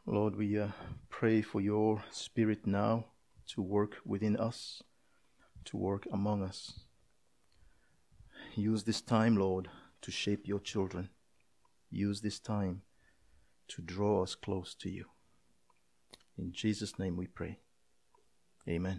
Lord, we pray for your Spirit now to work within us, to work among us. Use this time, Lord, to shape your children. Use this time to draw us close to you. In Jesus' name we pray. Amen.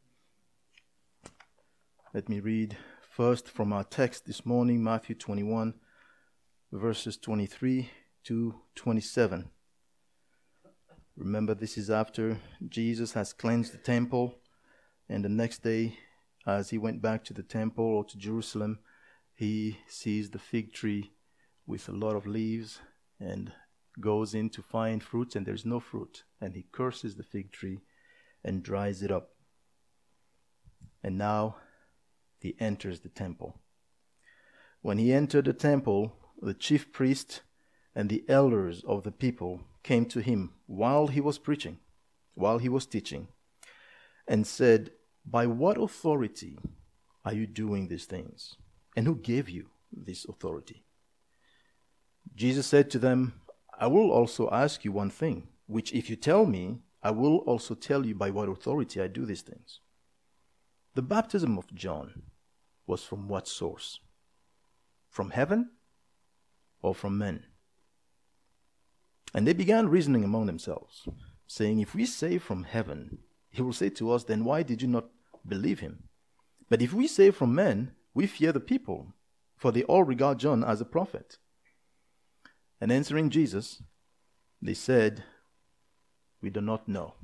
Let me read first from our text this morning, Matthew 21, verses 23 to 27. Remember, this is after Jesus has cleansed the temple, and the next day, as he went back to the temple or to Jerusalem, he sees the fig tree with a lot of leaves and goes in to find fruit, and there's no fruit. And he curses the fig tree and dries it up. And now he enters the temple. When he entered the temple, the chief priest and the elders of the people came to him while he was preaching, while he was teaching, and said, "By what authority are you doing these things? And who gave you this authority?" Jesus said to them, "I will also ask you one thing, which if you tell me, I will also tell you by what authority I do these things. The baptism of John was from what source? From heaven or from men?" And they began reasoning among themselves, saying, "If we say from heaven, he will say to us, then why did you not believe him? But if we say from men, we fear the people, for they all regard John as a prophet." And answering Jesus, they said, "We do not know."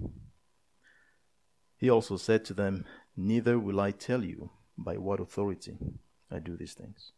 He also said to them, "Neither will I tell you by what authority I do these things."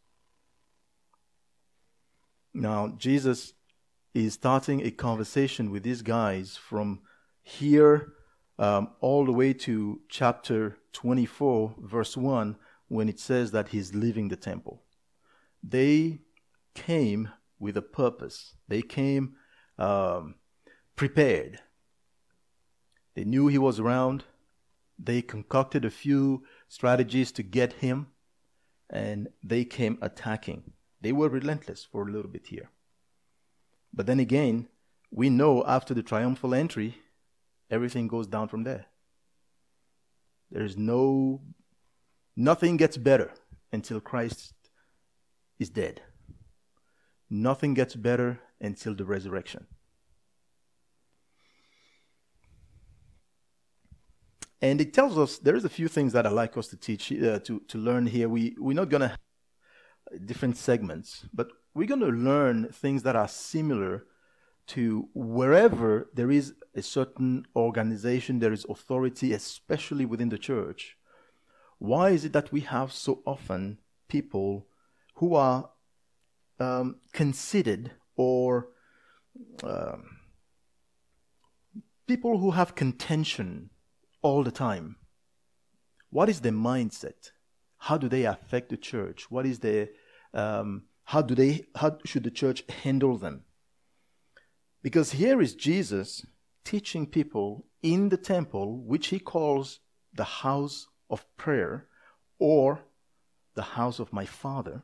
Now, Jesus is starting a conversation with these guys from here all the way to chapter 24, verse 1, when it says that he's leaving the temple. They came with a purpose. They came prepared. They knew he was around. They concocted a few strategies to get him, and they came attacking. They were relentless for a little bit here. But then again, we know after the triumphal entry, everything goes down from there. There's nothing gets better until Christ is dead. Nothing gets better until the resurrection. And it tells us, there's a few things that I'd like us to teach, to learn here. We're not going to have different segments, but we're going to learn things that are similar to wherever there is a certain organization, there is authority, especially within the church. Why is it that we have so often people who are considered or people who have contention all the time? What is their mindset? How do they affect the church? What is their how should the church handle them? Because here is Jesus teaching people in the temple, which he calls the house of prayer or the house of my Father.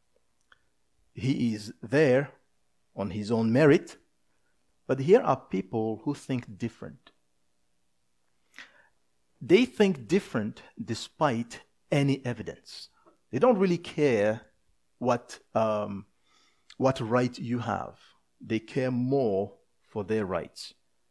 He is there on his own merit, but here are people who think different. They think different despite any evidence. They don't really care what right you have. They care more for their rights.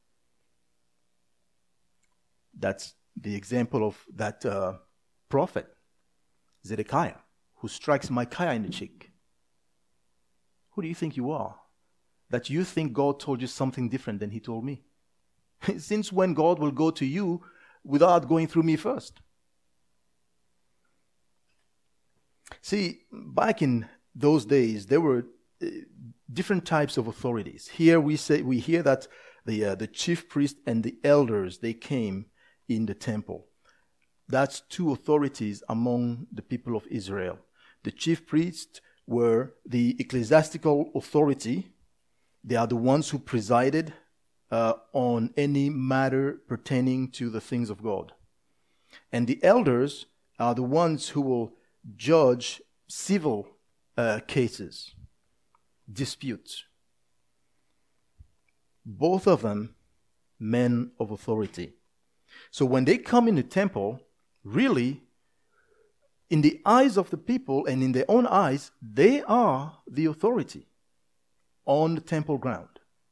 That's the example of that prophet, Zedekiah, who strikes Micaiah in the cheek. Who do you think you are? That you think God told you something different than he told me? Since when God will go to you without going through me first? See, back in those days, there were different types of authorities. Here we hear that the chief priest and the elders, they came in the temple. That's two authorities among the people of Israel. The chief priests were the ecclesiastical authority. They are the ones who presided on any matter pertaining to the things of God. And the elders are the ones who will judge civil cases, disputes. both of them men of authority. So when they come in the temple, really, in the eyes of the people and in their own eyes, they are the authority on the temple ground.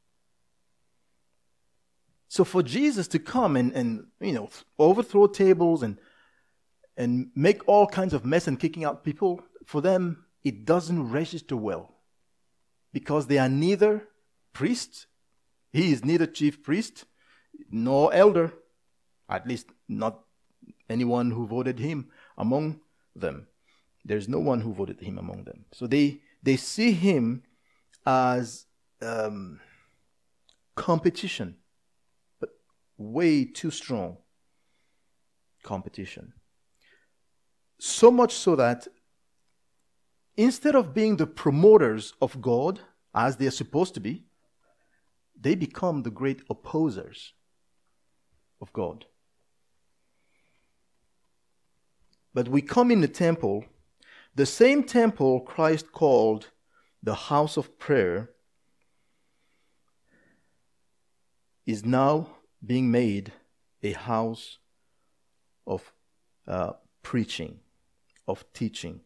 So for Jesus to come and overthrow tables and make all kinds of mess and kicking out people, for them, it doesn't register well. Because they are neither priests, he is neither chief priest, nor elder, at least not anyone who voted him among them. There's no one who voted him among them. So they see him as competition, but way too strong competition. So much so that instead of being the promoters of God, as they are supposed to be, they become the great opposers of God. But we come in the temple, the same temple Christ called the house of prayer is now being made a house of preaching, of teaching.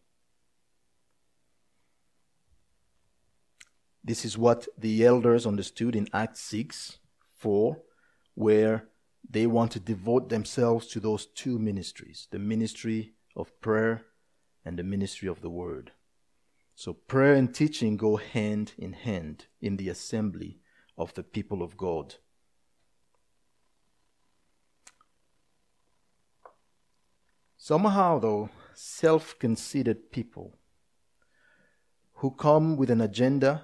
This is what the elders understood in Acts 6:4, where they want to devote themselves to those two ministries, the ministry of prayer and the ministry of the word. So prayer and teaching go hand in hand in the assembly of the people of God. Somehow, though, self-conceited people who come with an agenda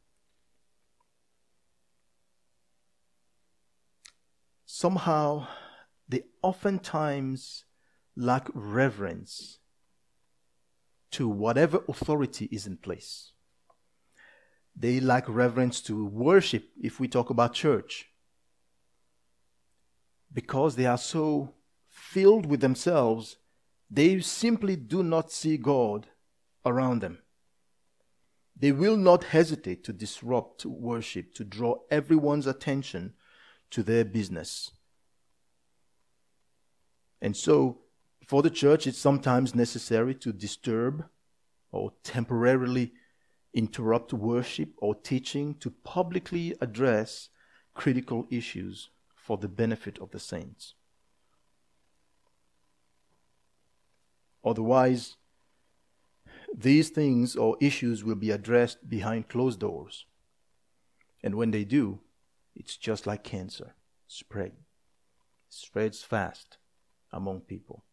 somehow they oftentimes lack reverence to whatever authority is in place. They lack reverence to worship, if we talk about church, because they are so filled with themselves, they simply do not see God around them. They will not hesitate to disrupt worship, to draw everyone's attention to their business. And so, for the church, it's sometimes necessary to disturb or temporarily interrupt worship or teaching to publicly address critical issues for the benefit of the saints. Otherwise, these things or issues will be addressed behind closed doors. And when they do, it's just like cancer. Spreads fast among people.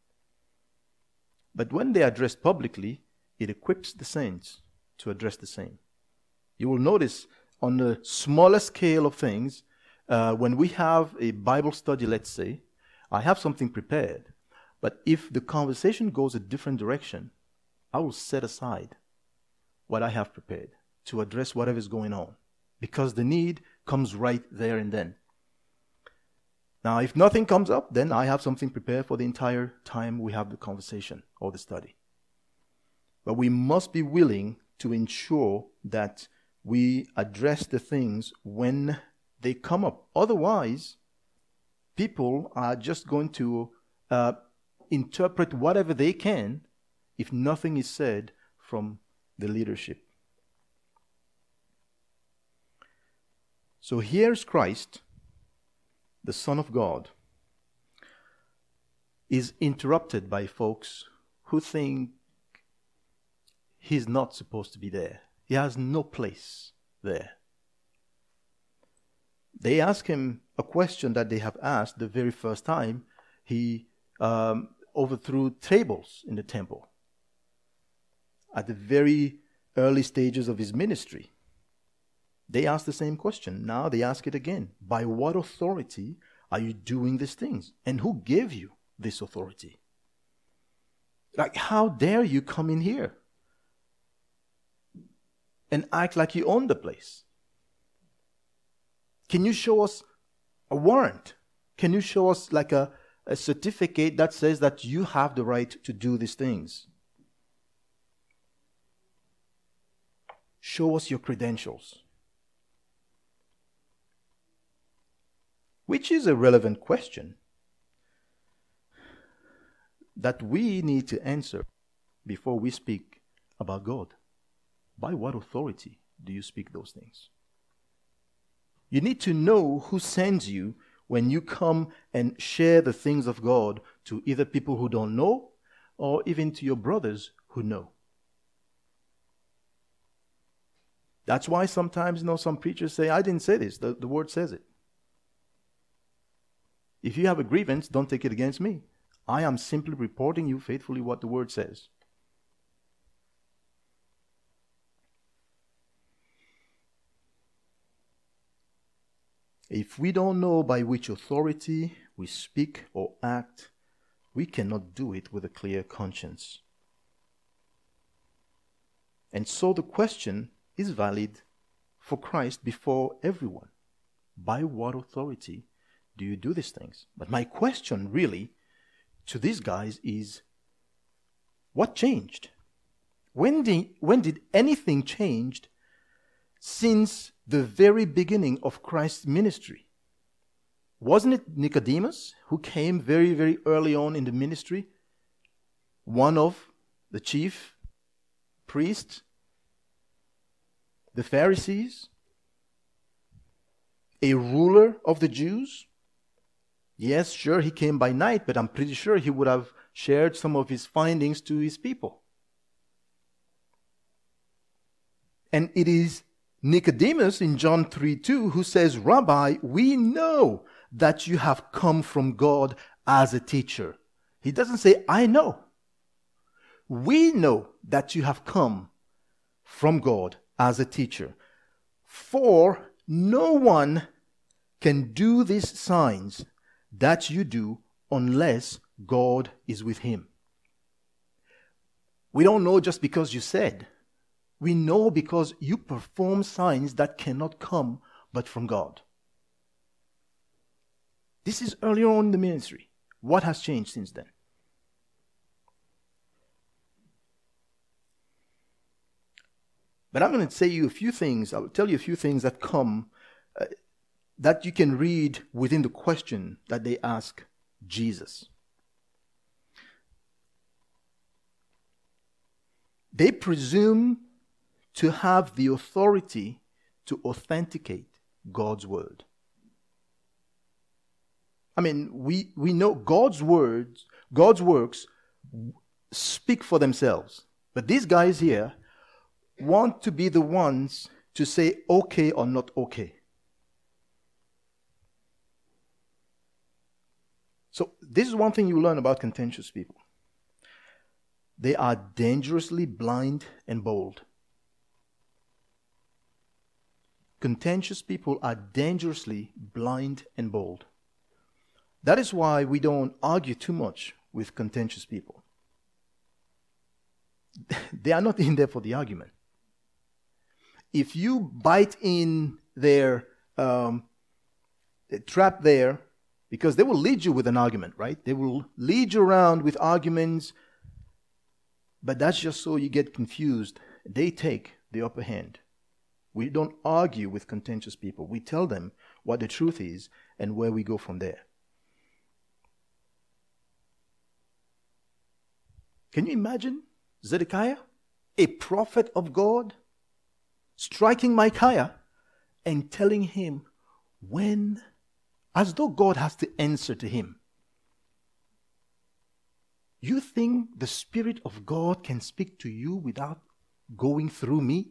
But when they are addressed publicly, it equips the saints to address the same. You will notice on the smaller scale of things, when we have a Bible study, let's say, I have something prepared. But if the conversation goes a different direction, I will set aside what I have prepared to address whatever is going on, because the need comes right there and then. Now, if nothing comes up, then I have something prepared for the entire time we have the conversation or the study. But we must be willing to ensure that we address the things when they come up. Otherwise, people are just going to interpret whatever they can if nothing is said from the leadership. So here's Christ, the Son of God, is interrupted by folks who think he's not supposed to be there. He has no place there. They ask him a question that they have asked the very first time he overthrew tables in the temple at the very early stages of his ministry. They asked the same question. Now they ask it again. By what authority are you doing these things? And who gave you this authority? Like, how dare you come in here and act like you own the place? Can you show us a warrant? Can you show us like a certificate that says that you have the right to do these things? Show us your credentials. which is a relevant question that we need to answer before we speak about God. By what authority do you speak those things? You need to know who sends you when you come and share the things of God to either people who don't know or even to your brothers who know. That's why sometimes, some preachers say, I didn't say this. The word says it. If you have a grievance, don't take it against me. I am simply reporting you faithfully what the word says. If we don't know by which authority we speak or act, we cannot do it with a clear conscience. And so the question is valid for Christ before everyone. By what authority do you do these things? But my question really to these guys is, what changed? When did anything change since the very beginning of Christ's ministry? Wasn't it Nicodemus who came very, very early on in the ministry? One of the chief priests, the Pharisees, a ruler of the Jews. Yes, sure, he came by night, but I'm pretty sure he would have shared some of his findings to his people. And it is Nicodemus in John 3:2 who says, Rabbi, we know that you have come from God as a teacher. He doesn't say, I know. We know that you have come from God as a teacher. For no one can do these signs that you do unless God is with him. We don't know just because you said. We know because you perform signs that cannot come but from God. This is earlier on in the ministry. What has changed since then? But I'm going to say you a few things. I will tell you a few things that come that you can read within the question that they ask Jesus. They presume to have the authority to authenticate God's word. I mean, we know God's words, God's works speak for themselves. But these guys here want to be the ones to say okay or not okay. So this is one thing you learn about contentious people. They are dangerously blind and bold. Contentious people are dangerously blind and bold. That is why we don't argue too much with contentious people. They are not in there for the argument. If you bite in their trap there, because they will lead you with an argument, right? They will lead you around with arguments, but that's just so you get confused. They take the upper hand. We don't argue with contentious people. We tell them what the truth is and where we go from there. Can you imagine Zedekiah, a prophet of God, striking Micaiah and telling him when, as though God has to answer to him? You think the Spirit of God can speak to you without going through me?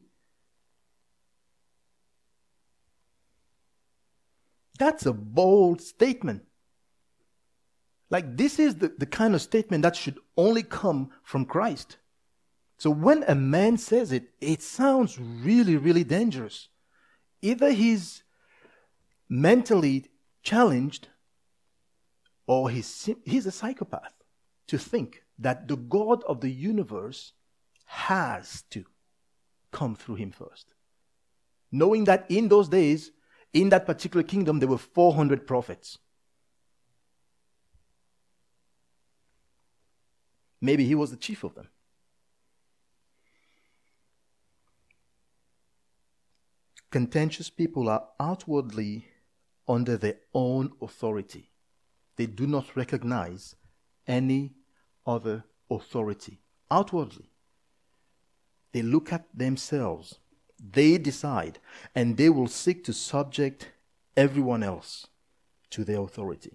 That's a bold statement. Like, this is the kind of statement that should only come from Christ. So when a man says it, it sounds really, really dangerous. Either he's mentally challenged or he's a psychopath to think that the God of the universe has to come through him first. Knowing that in those days, in that particular kingdom, there were 400 prophets. Maybe he was the chief of them. Contentious people are outwardly under their own authority. They do not recognize any other authority outwardly. They look at themselves. They decide, and they will seek to subject everyone else to their authority.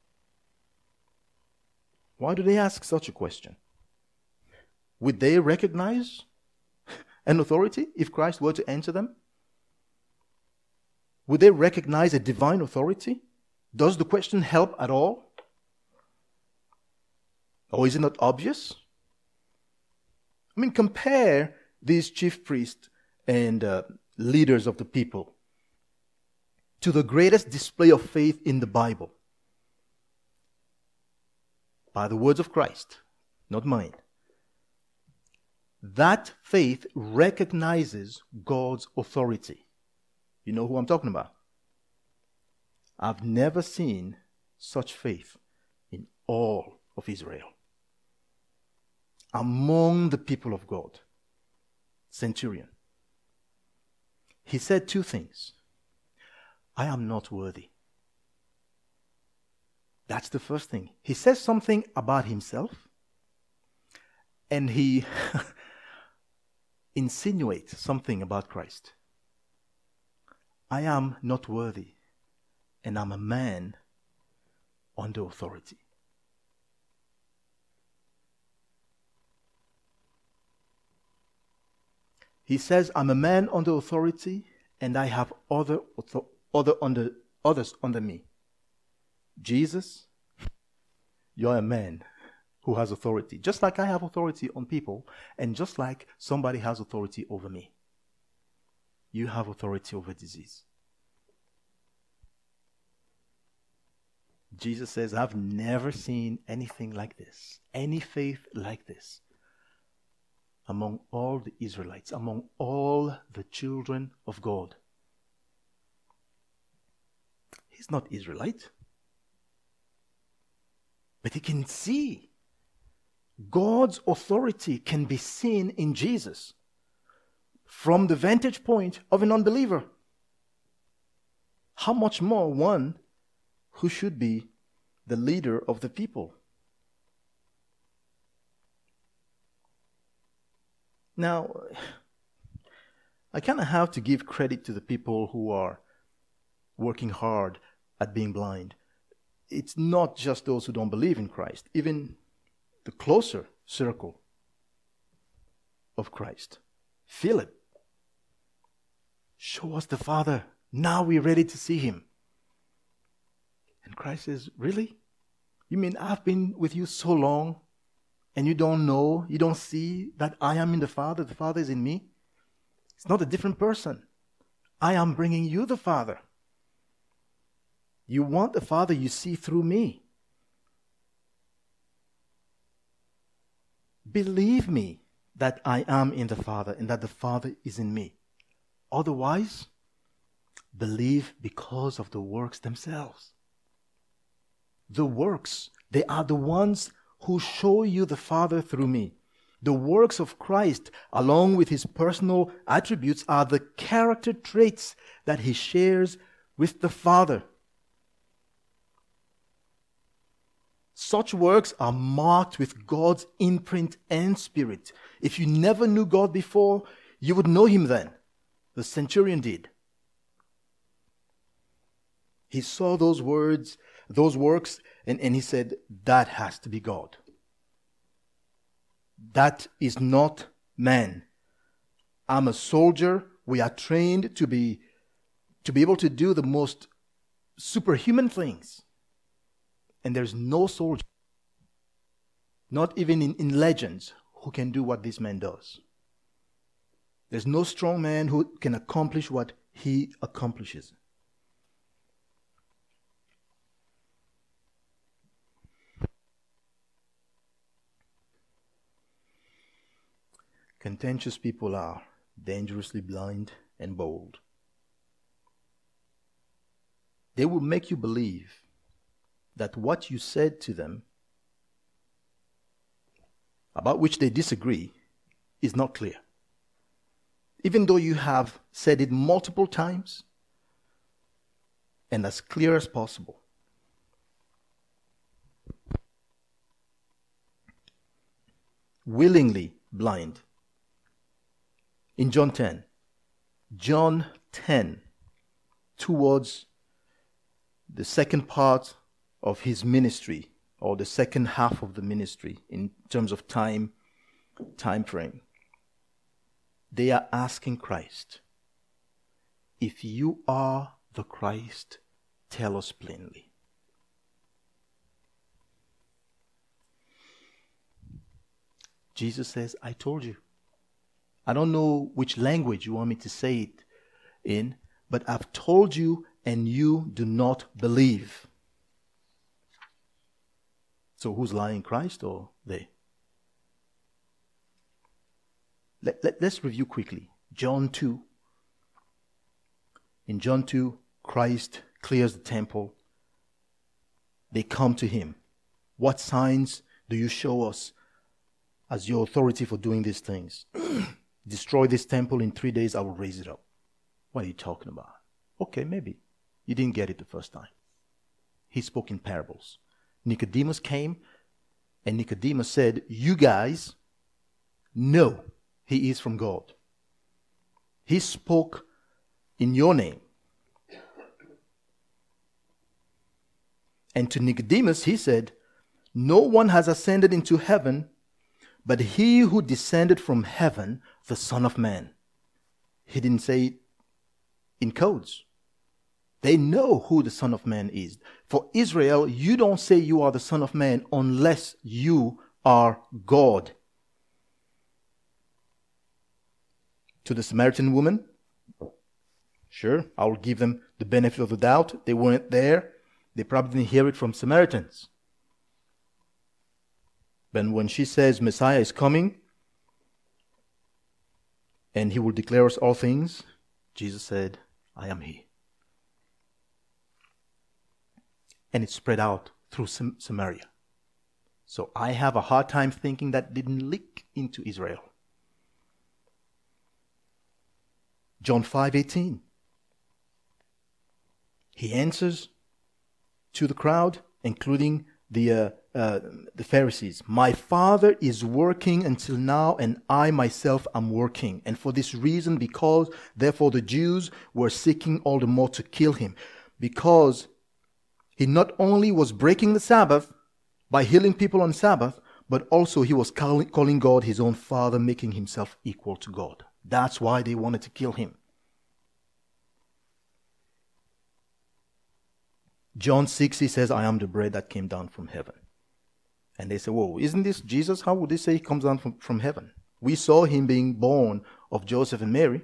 Why do they ask such a question? Would they recognize an authority if Christ were to enter them? Would they recognize a divine authority? Does the question help at all? Or is it not obvious? I mean, compare these chief priests and leaders of the people to the greatest display of faith in the Bible. By the words of Christ, not mine. That faith recognizes God's authority. You know who I'm talking about? I've never seen such faith in all of Israel. Among the people of God. Centurion. He said two things. I am not worthy. That's the first thing. He says something about himself, and he insinuates something about Christ. I am not worthy, and I'm a man under authority. He says, I'm a man under authority, and I have others under me. Jesus, you're a man who has authority, just like I have authority on people, and just like somebody has authority over me. You have authority over disease. Jesus says, I've never seen anything like this, any faith like this, among all the Israelites, among all the children of God. He's not Israelite, but he can see God's authority can be seen in Jesus from the vantage point of an unbeliever. How much more one who should be the leader of the people? Now, I kind of have to give credit to the people who are working hard at being blind. It's not just those who don't believe in Christ, even the closer circle of Christ. Philip, show us the Father. Now we're ready to see him. And Christ says, really? You mean I've been with you so long and you don't know, you don't see that I am in the Father is in me? It's not a different person. I am bringing you the Father. You want the Father you see through me. Believe me that I am in the Father and that the Father is in me. Otherwise, believe because of the works themselves. The works, they are the ones who show you the Father through me. The works of Christ, along with his personal attributes, are the character traits that he shares with the Father. Such works are marked with God's imprint and spirit. If you never knew God before, you would know him then. The centurion did. He saw those works, and he said, that has to be God. That is not man. I'm a soldier. We are trained to be able to do the most superhuman things. And there's no soldier, not even in legends, who can do what this man does. There's no strong man who can accomplish what he accomplishes. Contentious people are dangerously blind and bold. They will make you believe that what you said to them, about which they disagree, is not clear. Even though you have said it multiple times, and as clear as possible. Willingly blind. In John 10, towards the second part of his ministry, or the second half of the ministry in terms of time frame, they are asking Christ, if you are the Christ, tell us plainly. Jesus says, I told you. I don't know which language you want me to say it in, but I've told you and you do not believe. So who's lying, Christ or they? Let's review quickly. John 2. In John 2, Christ clears the temple. They come to him. What signs do you show us as your authority for doing these things? Destroy this temple in 3 days, I will raise it up. What are you talking about? Okay, maybe. You didn't get it the first time. He spoke in parables. Nicodemus came, and Nicodemus said, you guys know he is from God. He spoke in your name. And to Nicodemus he said, no one has ascended into heaven but he who descended from heaven, the Son of Man. He didn't say it in codes. They know who the Son of Man is. For Israel, you don't say you are the Son of Man unless you are God. To the Samaritan woman, sure, I will give them the benefit of the doubt. They weren't there. They probably didn't hear it from Samaritans. But when she says Messiah is coming and he will declare us all things, Jesus said, I am he. And it spread out through Samaria. So I have a hard time thinking that didn't leak into Israel. John 5:18. He answers to the crowd, including the Pharisees. My Father is working until now, and I myself am working. And for this reason, because therefore the Jews were seeking all the more to kill him, because he not only was breaking the Sabbath by healing people on Sabbath, but also he was calling God his own Father, making himself equal to God. That's why they wanted to kill him. John 6, he says, I am the bread that came down from heaven. And they say, whoa, isn't this Jesus? How would they say he comes down from heaven? We saw him being born of Joseph and Mary.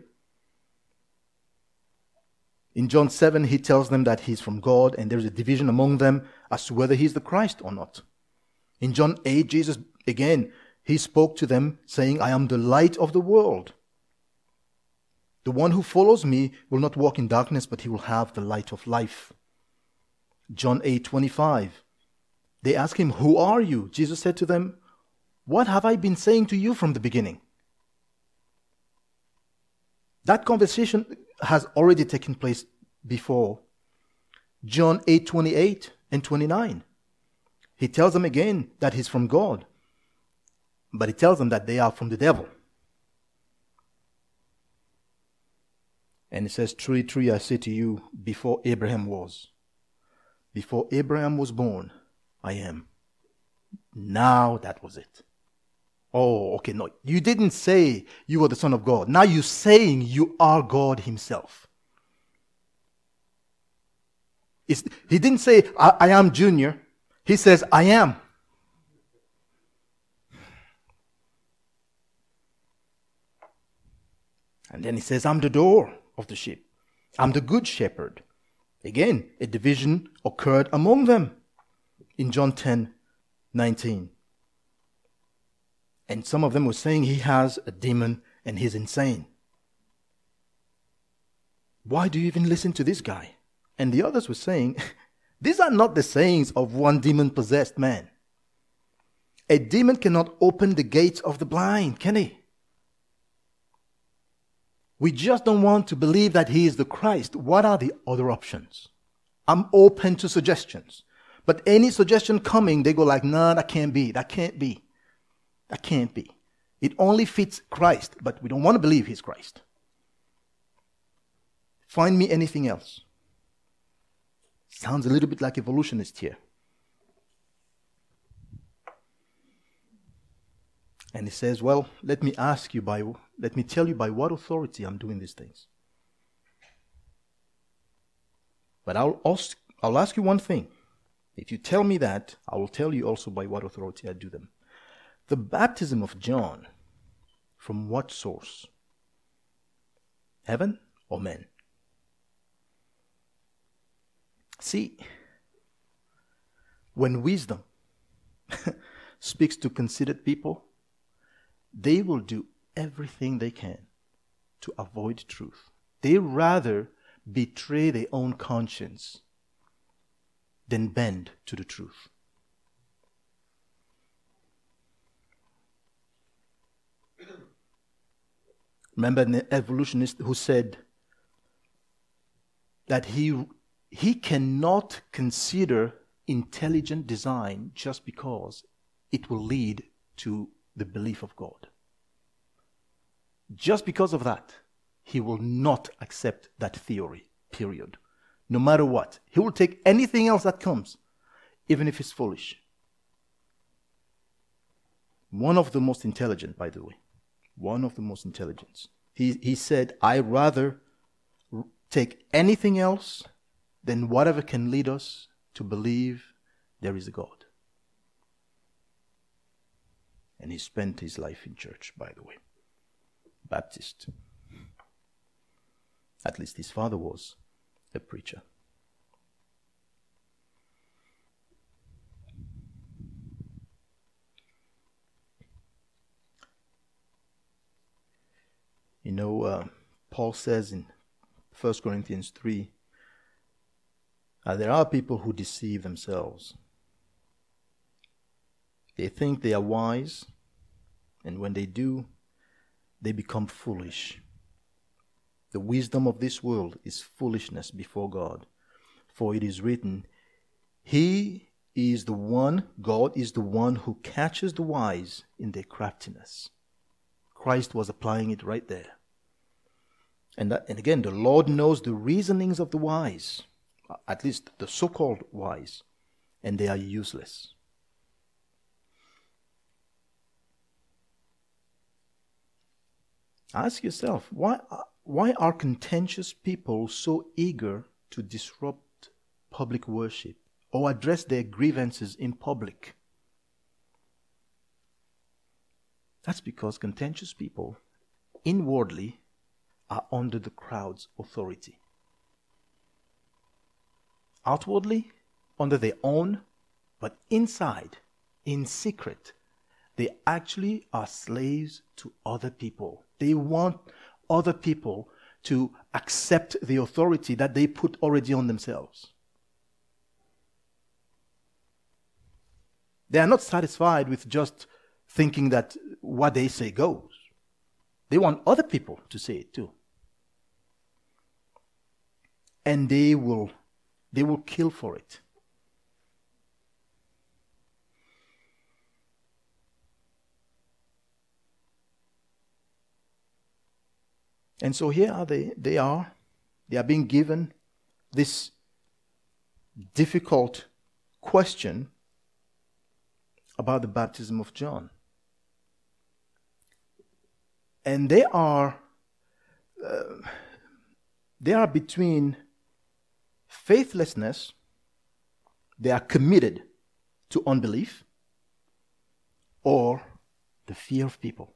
In John 7, he tells them that he's from God, and there's a division among them as to whether he's the Christ or not. In John 8, Jesus, again, he spoke to them saying, I am the light of the world. The one who follows me will not walk in darkness, but he will have the light of life. John 8:25. They asked him, who are you? Jesus said to them, what have I been saying to you from the beginning? That conversation has already taken place before. John 8:28 and 29. He tells them again that he's from God, but he tells them that they are from the devil. And he says, truly, truly, I say to you, before Abraham was born, I am. Now that was it. Oh, okay, no. You didn't say you were the Son of God. Now you're saying you are God himself. He didn't say, I am Junior. He says, I am. And then he says, I'm the door of the sheep. I'm the good shepherd. Again, a division occurred among them in John 10:19. And some of them were saying he has a demon and he's insane. Why do you even listen to this guy? And the others were saying, these are not the sayings of one demon-possessed man. A demon cannot open the gates of the blind, can he? We just don't want to believe that he is the Christ. What are the other options? I'm open to suggestions. But any suggestion coming, they go like, nah, that can't be. That can't be. That can't be. It only fits Christ, but we don't want to believe he's Christ. Find me anything else. Sounds a little bit like evolutionist here. And he says, well, let me tell you by what authority I'm doing these things. But I'll ask you one thing. If you tell me that, I will tell you also by what authority I do them. The baptism of John, from what source? Heaven or men? See, when wisdom speaks to considered people, they will do everything they can to avoid truth. They rather betray their own conscience than bend to the truth. Remember an evolutionist who said that he cannot consider intelligent design just because it will lead to the belief of God. Just because of that, he will not accept that theory, period. No matter what. He will take anything else that comes, even if it's foolish. One of the most intelligent, by the way. One of the most intelligent. He said, I rather take anything else than whatever can lead us to believe there is a God. And he spent his life in church, by the way. Baptist. At least his father was a preacher. You know, Paul says in 1 Corinthians 3, there are people who deceive themselves. They think they are wise, and when they do, they become foolish. The wisdom of this world is foolishness before God. For it is written, God is the one who catches the wise in their craftiness. Christ was applying it right there. And again, the Lord knows the reasonings of the wise, at least the so-called wise, and they are useless. Ask yourself, why are contentious people so eager to disrupt public worship or address their grievances in public? That's because contentious people inwardly are under the crowd's authority. Outwardly, under their own, but inside, in secret, they actually are slaves to other people. They want other people to accept the authority that they put already on themselves. They are not satisfied with just thinking that what they say goes. They want other people to say it too. And they will kill for it. And so here are they are being given this difficult question about the baptism of John. And they are between faithlessness, they are committed to unbelief, or the fear of people.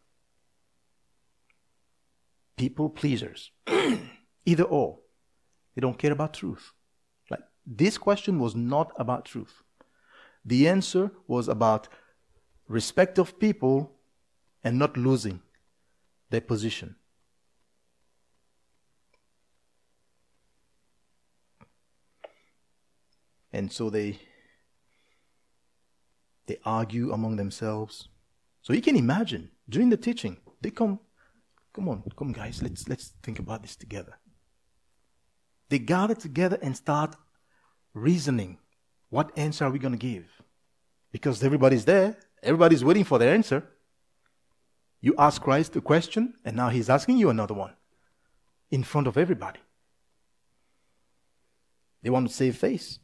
People pleasers. Either or. They don't care about truth. Like, this question was not about truth. The answer was about respect of people and not losing their position. And so they argue among themselves. So you can imagine, during the teaching, they come guys, let's think about this together. They gather together and start reasoning. What answer are we going to give? Because everybody's there. Everybody's waiting for their answer. You ask Christ a question, and now he's asking you another one in front of everybody. They want to save face.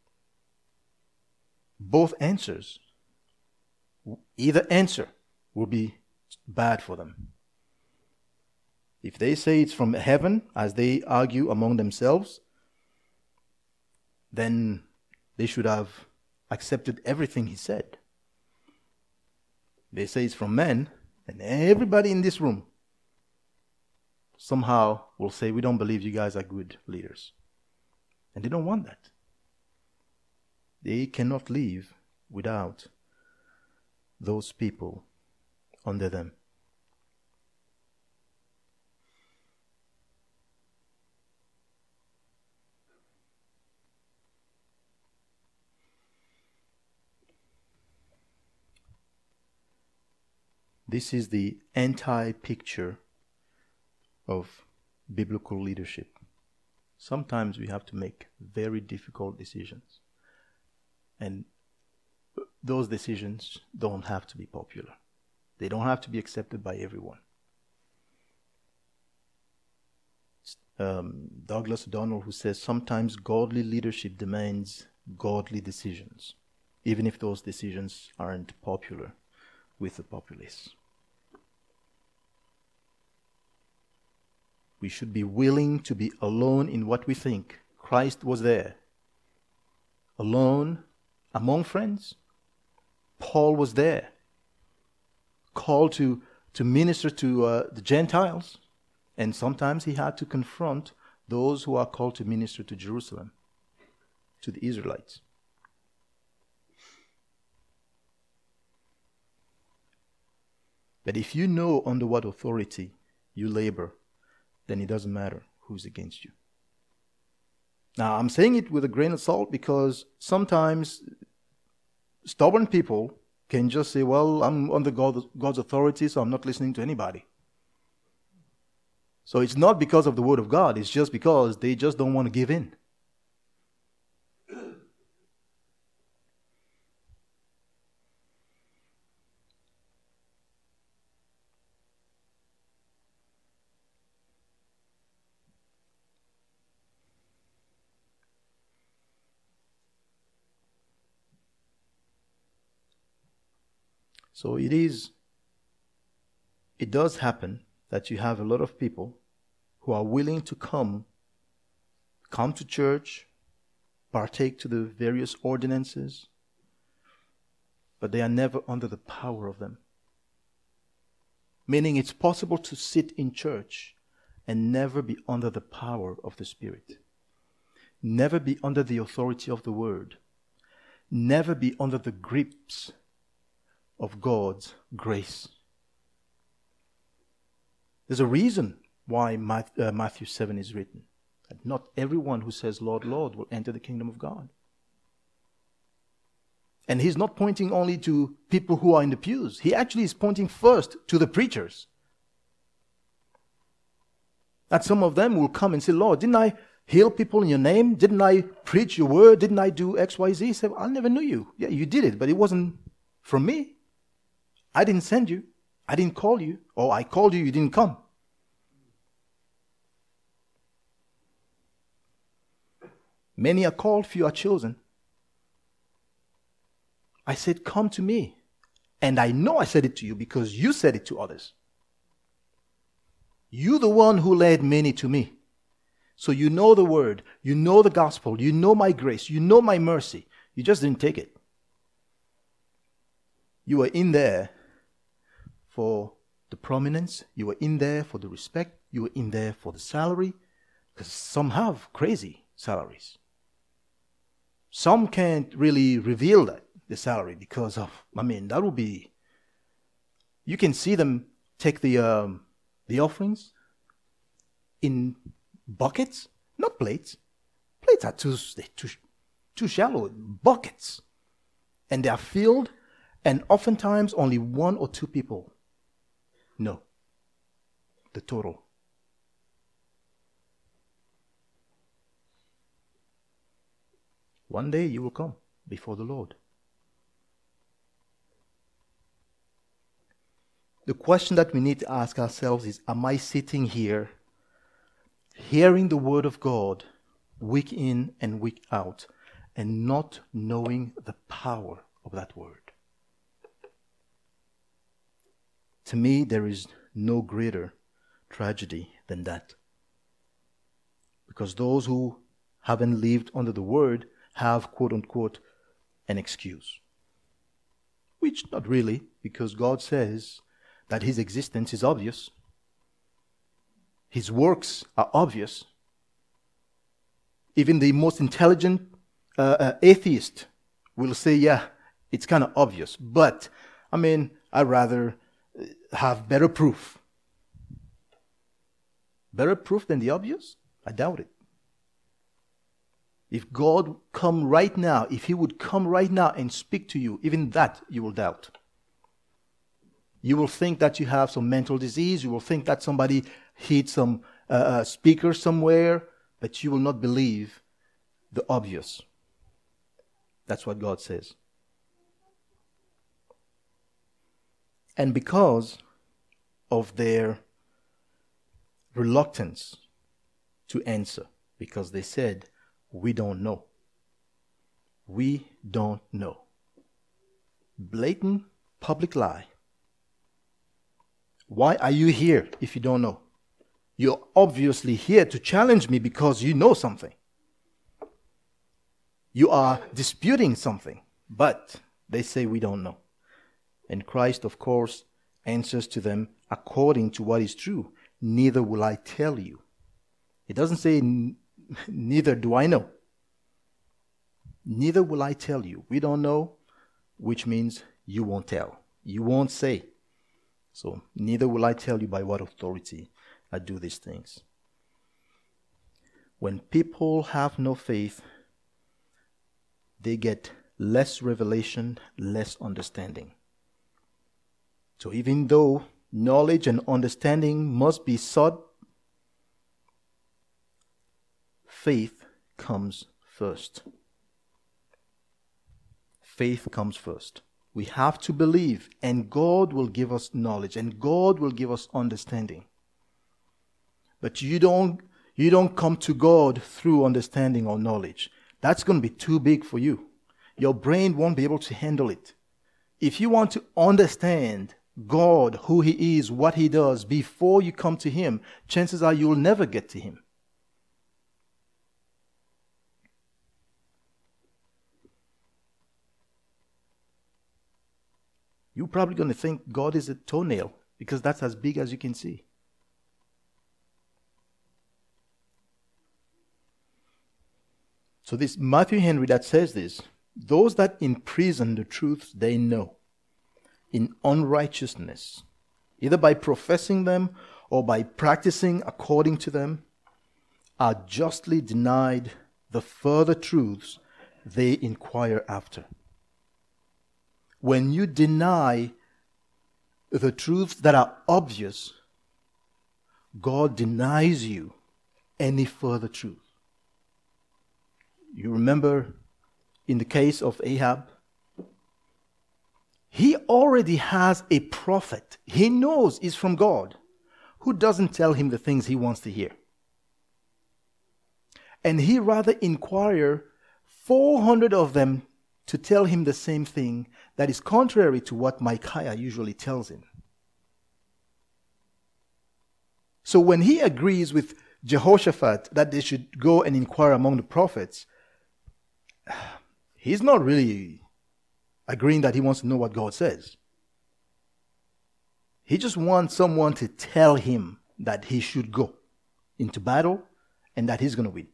Both answers, either answer will be bad for them. If they say it's from heaven, as they argue among themselves, then they should have accepted everything he said. They say it's from men, and everybody in this room somehow will say, we don't believe you guys are good leaders. And they don't want that. They cannot live without those people under them. This is the anti-picture of biblical leadership. Sometimes we have to make very difficult decisions. And those decisions don't have to be popular. They don't have to be accepted by everyone. Douglas O'Donnell, who says, sometimes godly leadership demands godly decisions, even if those decisions aren't popular with the populace. We should be willing to be alone in what we think. Christ was there, alone among friends. Paul was there, called to minister to the Gentiles, and sometimes he had to confront those who are called to minister to Jerusalem, to the Israelites. But if you know under what authority you labor, then it doesn't matter who's against you. Now, I'm saying it with a grain of salt because sometimes stubborn people can just say, well, I'm under God's authority, so I'm not listening to anybody. So it's not because of the word of God, it's just because they just don't want to give in. So it does happen that you have a lot of people who are willing to come to church, partake to the various ordinances, but they are never under the power of them. Meaning it's possible to sit in church and never be under the power of the Spirit. Never be under the authority of the Word. Never be under the grips of God's grace. There's a reason why Matthew 7 is written. That not everyone who says, Lord, Lord, will enter the kingdom of God. And he's not pointing only to people who are in the pews. He actually is pointing first to the preachers. That some of them will come and say, Lord, didn't I heal people in your name? Didn't I preach your word? Didn't I do X, Y, Z? He said, I never knew you. Yeah, you did it, but it wasn't from me. I didn't send you. I didn't call you. Or I called you, you didn't come. Many are called, few are chosen. I said, come to me. And I know I said it to you because you said it to others. You the one who led many to me. So you know the word, you know the gospel, you know my grace, you know my mercy. You just didn't take it. You were in there for the prominence, you were in there for the respect, you were in there for the salary, because some have crazy salaries. Some can't really reveal that, the salary, because of, that would be, you can see them take the offerings in buckets, not plates. Plates are too shallow, buckets. And they are filled, and oftentimes only one or two people know the total. One day you will come before the Lord. The question that we need to ask ourselves is, am I sitting here hearing the word of God week in and week out and not knowing the power of that word? To me, there is no greater tragedy than that. Because those who haven't lived under the word have, quote unquote, an excuse. Which not really, because God says that his existence is obvious. His works are obvious. Even the most intelligent atheist will say, yeah, it's kind of obvious. But, I'd rather have better proof. Better proof than the obvious? I doubt it. If God would come right now and speak to you, even that you will doubt. You will think that you have some mental disease. You will think that somebody hit some speaker somewhere, but you will not believe the obvious. That's what God says. And because of their reluctance to answer, because they said, we don't know. We don't know. Blatant public lie. Why are you here if you don't know? You're obviously here to challenge me because you know something. You are disputing something, but they say we don't know. And Christ, of course, answers to them according to what is true. Neither will I tell you. It doesn't say, neither do I know. Neither will I tell you. We don't know, which means you won't tell. You won't say. So, neither will I tell you by what authority I do these things. When people have no faith, they get less revelation, less understanding. So even though knowledge and understanding must be sought, faith comes first. Faith comes first. We have to believe, and God will give us knowledge, and God will give us understanding. But you don't come to God through understanding or knowledge. That's going to be too big for you. Your brain won't be able to handle it. If you want to understand God, who He is, what He does, before you come to Him, chances are you'll never get to Him. You're probably going to think God is a toenail because that's as big as you can see. So this Matthew Henry that says this, those that imprison the truths they know in unrighteousness, either by professing them or by practicing according to them, are justly denied the further truths they inquire after. When you deny the truths that are obvious, God denies you any further truth. You remember in the case of Ahab, he already has a prophet he knows is from God who doesn't tell him the things he wants to hear. And he rather inquire 400 of them to tell him the same thing that is contrary to what Micaiah usually tells him. So when he agrees with Jehoshaphat that they should go and inquire among the prophets, he's not really agreeing that he wants to know what God says. He just wants someone to tell him that he should go into battle and that he's going to win.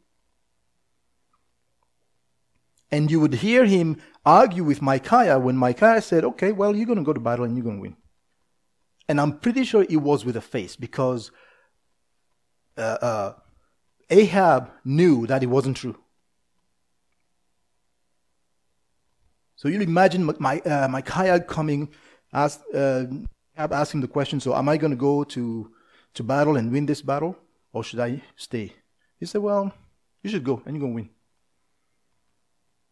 And you would hear him argue with Micaiah when Micaiah said, okay, well, you're going to go to battle and you're going to win. And I'm pretty sure it was with a face because Ahab knew that it wasn't true. So you'll imagine Micaiah coming, asking the question, so am I going to go to battle and win this battle? Or should I stay? He said, well, you should go and you're going to win.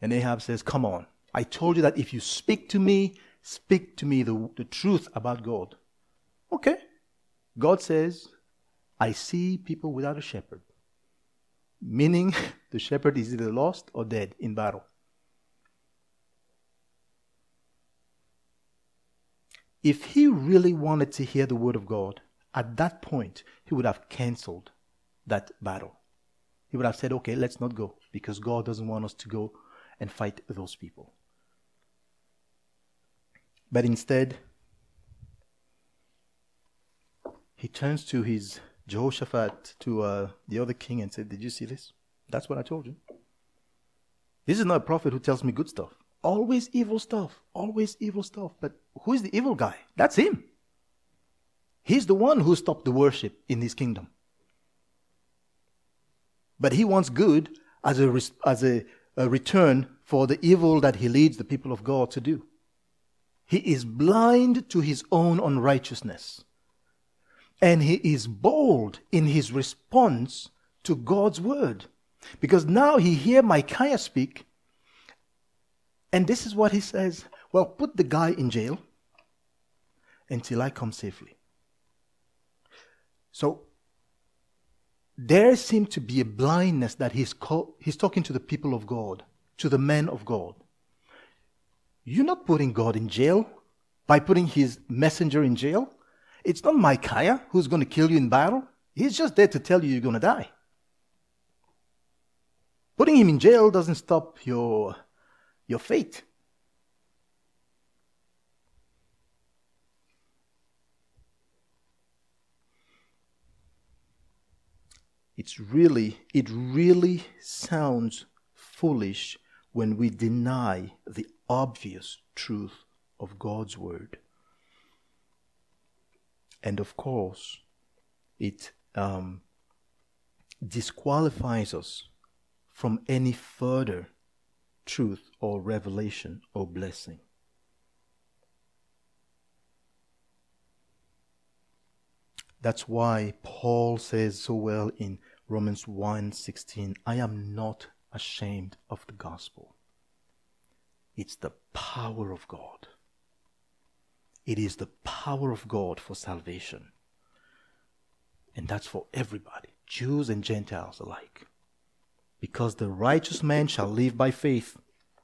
And Ahab says, come on. I told you that if you speak to me the truth about God. Okay. God says, I see people without a shepherd. Meaning the shepherd is either lost or dead in battle. If he really wanted to hear the word of God, at that point, he would have canceled that battle. He would have said, okay, let's not go, because God doesn't want us to go and fight those people. But instead, he turns to his Jehoshaphat, to the other king, and said, did you see this? That's what I told you. This is not a prophet who tells me good stuff. Always evil stuff. Always evil stuff. But who is the evil guy? That's him. He's the one who stopped the worship in his kingdom. But he wants good as a return for the evil that he leads the people of God to do. He is blind to his own unrighteousness. And he is bold in his response to God's word. Because now he hears Micaiah speak. And this is what he says. Well, put the guy in jail until I come safely. So there seemed to be a blindness that he's talking to the people of God, to the men of God. You're not putting God in jail by putting his messenger in jail. It's not Micaiah who's going to kill you in battle. He's just there to tell you you're going to die. Putting him in jail doesn't stop your fate. It really sounds foolish when we deny the obvious truth of God's word. And of course, it disqualifies us from any further truth or revelation or blessing. That's why Paul says so well in Romans 1:16, I am not ashamed of the gospel. It's the power of God. It is the power of God for salvation. And that's for everybody, Jews and Gentiles alike. Because the righteous man shall live by faith.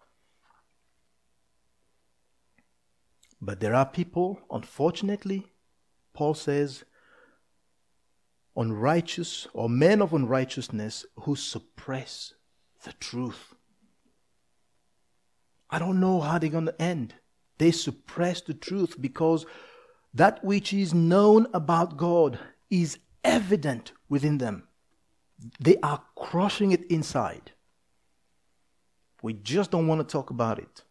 But there are people, unfortunately, Paul says, unrighteous or men of unrighteousness who suppress the truth. I don't know how they're going to end. They suppress the truth because that which is known about God is evident within them. They are crushing it inside. We just don't want to talk about it.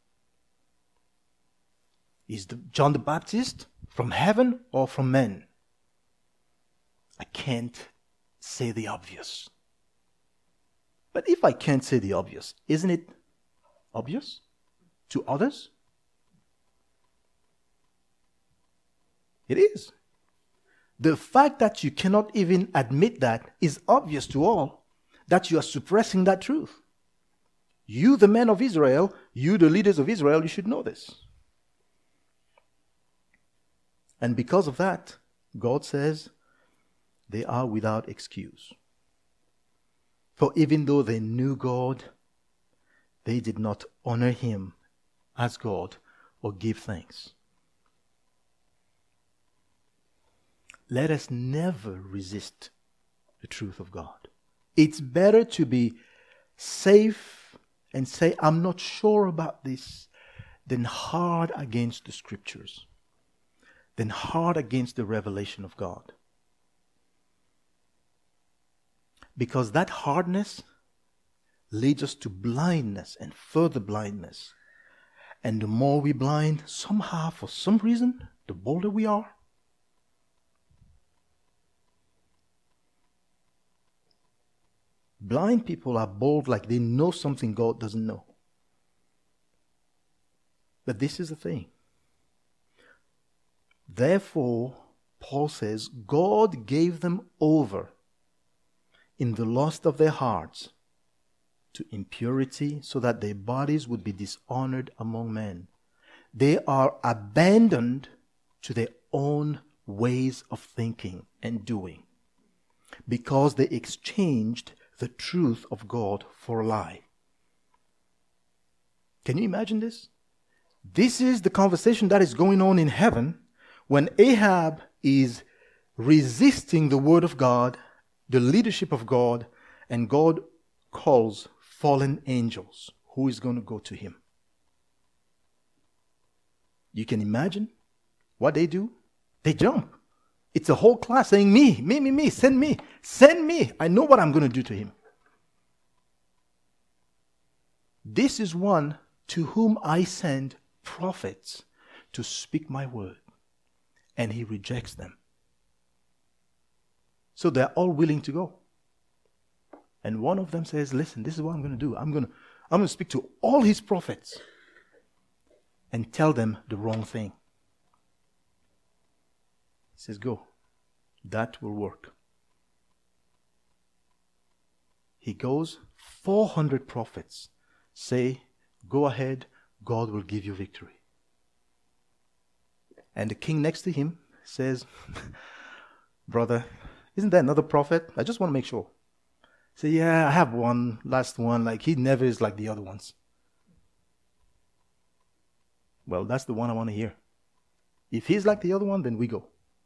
Is John the Baptist from heaven or from men? I can't say the obvious. But if I can't say the obvious, isn't it obvious to others? It is. The fact that you cannot even admit that is obvious to all, that you are suppressing that truth. You, the men of Israel, you, the leaders of Israel, you should know this. And because of that, God says they are without excuse. For even though they knew God, they did not honor him as God or give thanks. Let us never resist the truth of God. It's better to be safe and say, I'm not sure about this, than hard against the scriptures, than hard against the revelation of God. Because that hardness leads us to blindness and further blindness. And the more we blind, somehow, for some reason, the bolder we are. Blind people are bold like they know something God doesn't know. But this is the thing. Therefore, Paul says, God gave them over in the lust of their hearts to impurity, so that their bodies would be dishonored among men. They are abandoned to their own ways of thinking and doing, because they exchanged the truth of God for a lie. Can you imagine this? This is the conversation that is going on in heaven when Ahab is resisting the word of God, the leadership of God, and God calls fallen angels. Who is going to go to him? You can imagine what they do? They jump. It's a whole class saying, me, send me. I know what I'm going to do to him. This is one to whom I send prophets to speak my word, and he rejects them. So they're all willing to go. And one of them says, listen, this is what I'm going to do. I'm going to speak to all his prophets and tell them the wrong thing. He says, go. That will work. He goes, 400 prophets say, go ahead, God will give you victory. And the king next to him says, brother, isn't there another prophet? I just want to make sure. Say, yeah, I have one, last one. Like, he never is like the other ones. Well, that's the one I want to hear. If he's like the other one, then we go.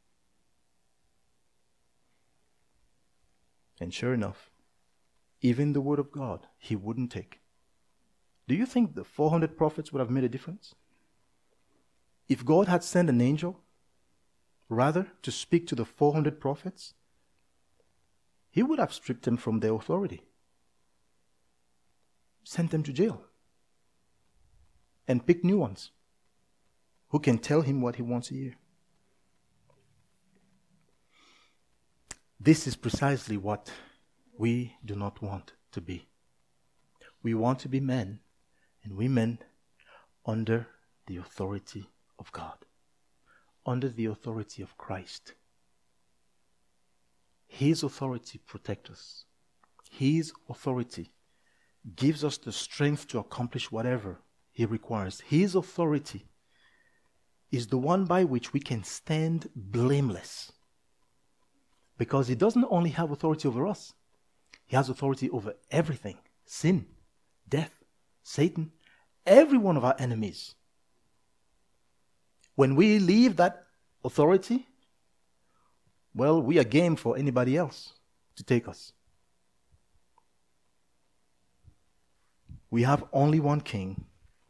And sure enough, even the word of God, he wouldn't take. Do you think the 400 prophets would have made a difference? If God had sent an angel, rather, to speak to the 400 prophets, he would have stripped them from their authority, sent them to jail, and picked new ones who can tell him what he wants to hear. This is precisely what we do not want to be. We want to be men and women under the authority of God, under the authority of Christ. His authority protects us. His authority gives us the strength to accomplish whatever he requires. His authority is the one by which we can stand blameless. Because he doesn't only have authority over us, he has authority over everything. Sin, death, Satan, every one of our enemies. When we leave that authority, well, we are game for anybody else to take us. We have only one King,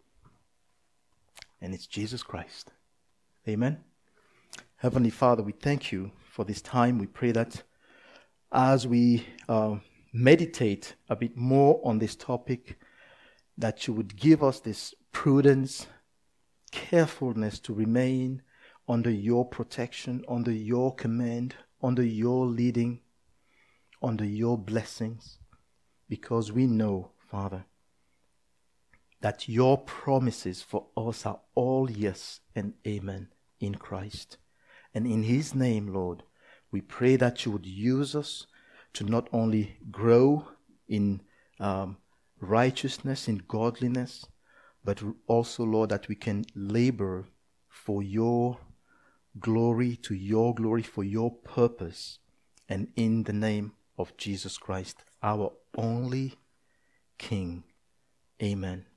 and it's Jesus Christ. Amen. Heavenly Father, we thank you for this time. We pray that as we meditate a bit more on this topic, that you would give us this prudence, carefulness to remain under your protection, under your command, under your leading, under your blessings, because we know, Father, that your promises for us are all yes and amen in Christ. And in his name, Lord, we pray that you would use us to not only grow in righteousness, in godliness, but also, Lord, that we can labor for your glory, to your glory, for your purpose, and in the name of Jesus Christ, our only King. Amen.